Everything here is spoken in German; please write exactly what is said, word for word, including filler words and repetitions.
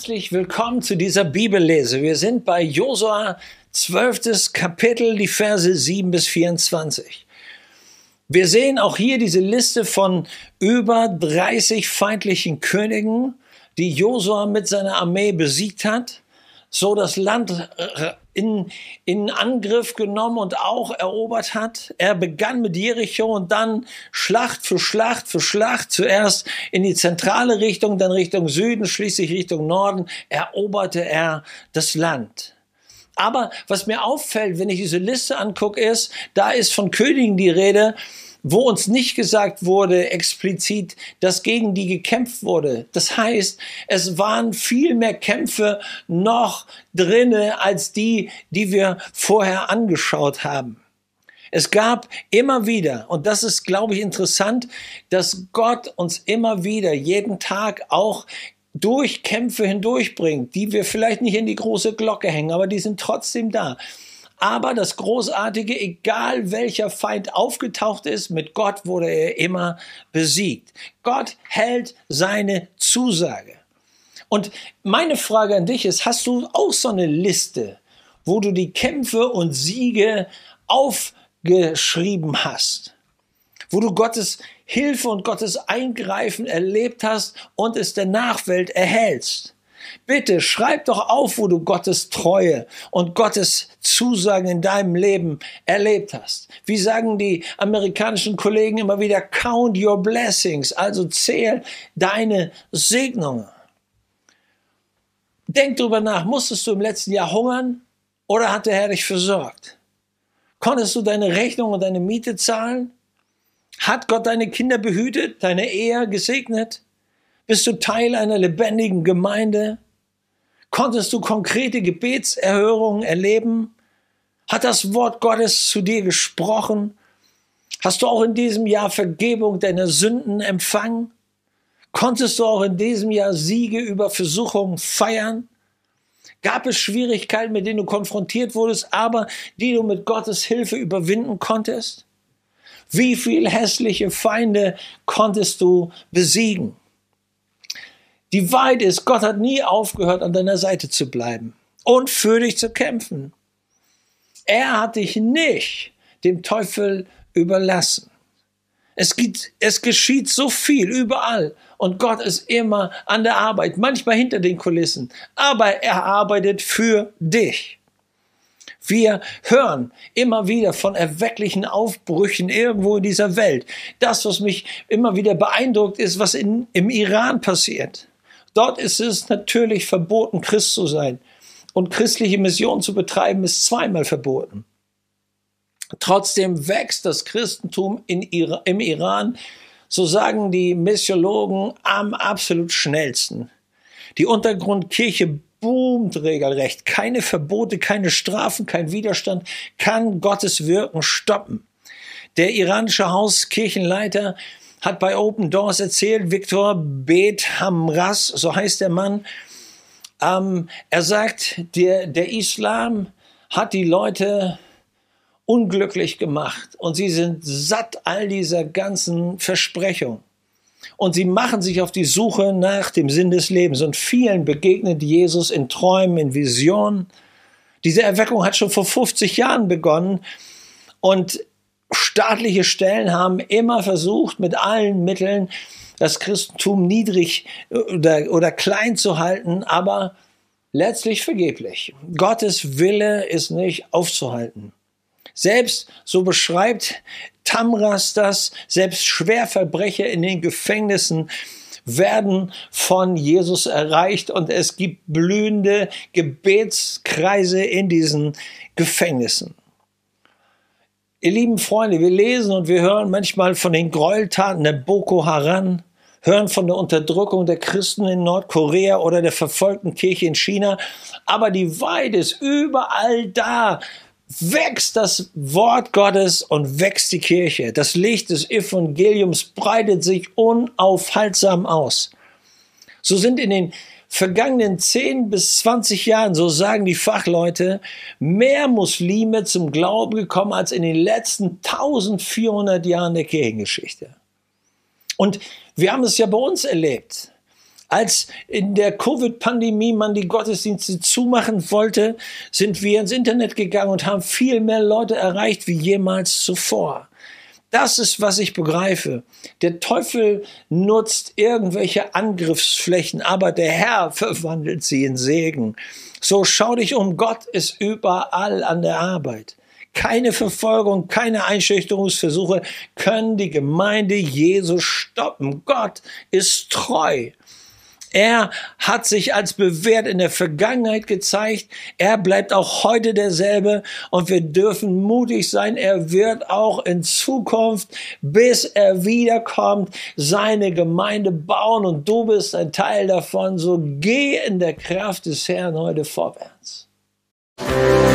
Herzlich willkommen zu dieser Bibellese. Wir sind bei Josua zwölftes Kapitel, die Verse sieben bis vierundzwanzig. Wir sehen auch hier diese Liste von über dreißig feindlichen Königen, die Josua mit seiner Armee besiegt hat, so das Land in, in Angriff genommen und auch erobert hat. Er begann mit Jericho und dann Schlacht für Schlacht für Schlacht, zuerst in die zentrale Richtung, dann Richtung Süden, schließlich Richtung Norden, eroberte er das Land. Aber was mir auffällt, wenn ich diese Liste angucke, ist, da ist von Königen die Rede, wo uns nicht gesagt wurde explizit, dass gegen die gekämpft wurde. Das heißt, es waren viel mehr Kämpfe noch drinne als die, die wir vorher angeschaut haben. Es gab immer wieder, und das ist, glaube ich, interessant, dass Gott uns immer wieder jeden Tag auch durch Kämpfe hindurchbringt, die wir vielleicht nicht in die große Glocke hängen, aber die sind trotzdem da. Aber das Großartige, egal welcher Feind aufgetaucht ist, mit Gott wurde er immer besiegt. Gott hält seine Zusage. Und meine Frage an dich ist, hast du auch so eine Liste, wo du die Kämpfe und Siege aufgeschrieben hast? Wo du Gottes Hilfe und Gottes Eingreifen erlebt hast und es der Nachwelt erhältst? Bitte schreib doch auf, wo du Gottes Treue und Gottes Zusagen in deinem Leben erlebt hast. Wie sagen die amerikanischen Kollegen immer wieder, count your blessings, also zähl deine Segnungen. Denk drüber nach, musstest du im letzten Jahr hungern oder hat der Herr dich versorgt? Konntest du deine Rechnung und deine Miete zahlen? Hat Gott deine Kinder behütet, deine Ehe gesegnet? Bist du Teil einer lebendigen Gemeinde? Konntest du konkrete Gebetserhörungen erleben? Hat das Wort Gottes zu dir gesprochen? Hast du auch in diesem Jahr Vergebung deiner Sünden empfangen? Konntest du auch in diesem Jahr Siege über Versuchungen feiern? Gab es Schwierigkeiten, mit denen du konfrontiert wurdest, aber die du mit Gottes Hilfe überwinden konntest? Wie viele hässliche Feinde konntest du besiegen? Die Wahrheit ist, Gott hat nie aufgehört, an deiner Seite zu bleiben und für dich zu kämpfen. Er hat dich nicht dem Teufel überlassen. Es gibt, es geschieht so viel überall und Gott ist immer an der Arbeit, manchmal hinter den Kulissen, aber er arbeitet für dich. Wir hören immer wieder von erwecklichen Aufbrüchen irgendwo in dieser Welt. Das, was mich immer wieder beeindruckt, ist, was in, im Iran passiert. Dort ist es natürlich verboten, Christ zu sein. Und christliche Mission zu betreiben, ist zweimal verboten. Trotzdem wächst das Christentum in Ira- im Iran, so sagen die Missiologen, am absolut schnellsten. Die Untergrundkirche boomt regelrecht. Keine Verbote, keine Strafen, kein Widerstand kann Gottes Wirken stoppen. Der iranische Hauskirchenleiter hat bei Open Doors erzählt, Viktor Bet Hamras, so heißt der Mann, ähm, er sagt, der, der Islam hat die Leute unglücklich gemacht und sie sind satt all dieser ganzen Versprechungen. Und sie machen sich auf die Suche nach dem Sinn des Lebens. Und vielen begegnet Jesus in Träumen, in Visionen. Diese Erweckung hat schon vor fünfzig Jahren begonnen. Und staatliche Stellen haben immer versucht, mit allen Mitteln das Christentum niedrig oder, oder klein zu halten, aber letztlich vergeblich. Gottes Wille ist nicht aufzuhalten. Selbst, so beschreibt Tamras das, selbst Schwerverbrecher in den Gefängnissen werden von Jesus erreicht und es gibt blühende Gebetskreise in diesen Gefängnissen. Ihr lieben Freunde, wir lesen und wir hören manchmal von den Gräueltaten der Boko Haram, hören von der Unterdrückung der Christen in Nordkorea oder der verfolgten Kirche in China, aber die Wahrheit ist, überall da wächst das Wort Gottes und wächst die Kirche. Das Licht des Evangeliums breitet sich unaufhaltsam aus. So sind in den vergangenen zehn bis zwanzig Jahren, so sagen die Fachleute, mehr Muslime zum Glauben gekommen als in den letzten eintausendvierhundert Jahren der Kirchengeschichte. Und wir haben es ja bei uns erlebt. Als in der Covid-Pandemie man die Gottesdienste zumachen wollte, sind wir ins Internet gegangen und haben viel mehr Leute erreicht wie jemals zuvor. Das ist, was ich begreife. Der Teufel nutzt irgendwelche Angriffsflächen, aber der Herr verwandelt sie in Segen. So schau dich um, Gott ist überall an der Arbeit. Keine Verfolgung, keine Einschüchterungsversuche können die Gemeinde Jesu stoppen. Gott ist treu. Er hat sich als bewährt in der Vergangenheit gezeigt. Er bleibt auch heute derselbe. Und wir dürfen mutig sein. Er wird auch in Zukunft, bis er wiederkommt, seine Gemeinde bauen. Und du bist ein Teil davon. So geh in der Kraft des Herrn heute vorwärts.